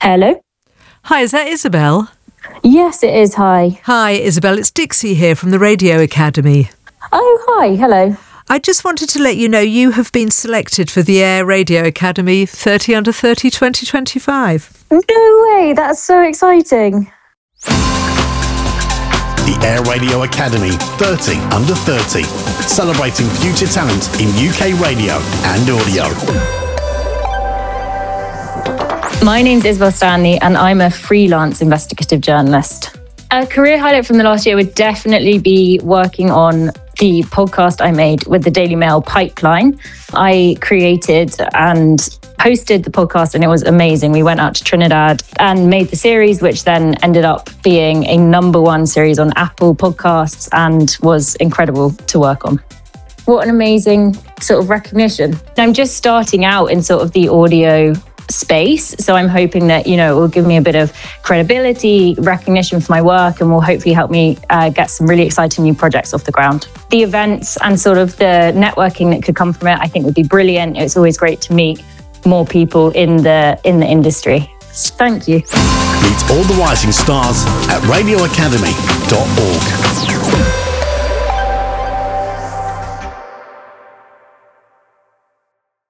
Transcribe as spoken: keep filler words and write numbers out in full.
Hello. Hi, is that Isabel? Yes, it is. Hi. Hi, Isabel. It's Dixie here from the Radio Academy. Oh, hi. Hello. I just wanted to let you know you have been selected for the Air Radio Academy thirty under thirty twenty twenty-five. No way. That's so exciting. The Air Radio Academy thirty under thirty, celebrating future talent in U K radio and audio. My name's Isabel Stanley and I'm a freelance investigative journalist. A career highlight from the last year would definitely be working on the podcast I made with the Daily Mail Pipeline. I created and hosted the podcast and it was amazing. We went out to Trinidad and made the series, which then ended up being a number one series on Apple Podcasts and was incredible to work on. What an amazing sort of recognition. I'm just starting out in sort of the audio space. So I'm hoping that, you know, it will give me a bit of credibility, recognition for my work, and will hopefully help me uh, get some really exciting new projects off the ground. The events and sort of the networking that could come from it, I think would be brilliant. It's always great to meet more people in the in the industry. Thank you. Meet all the rising stars at radio academy dot org.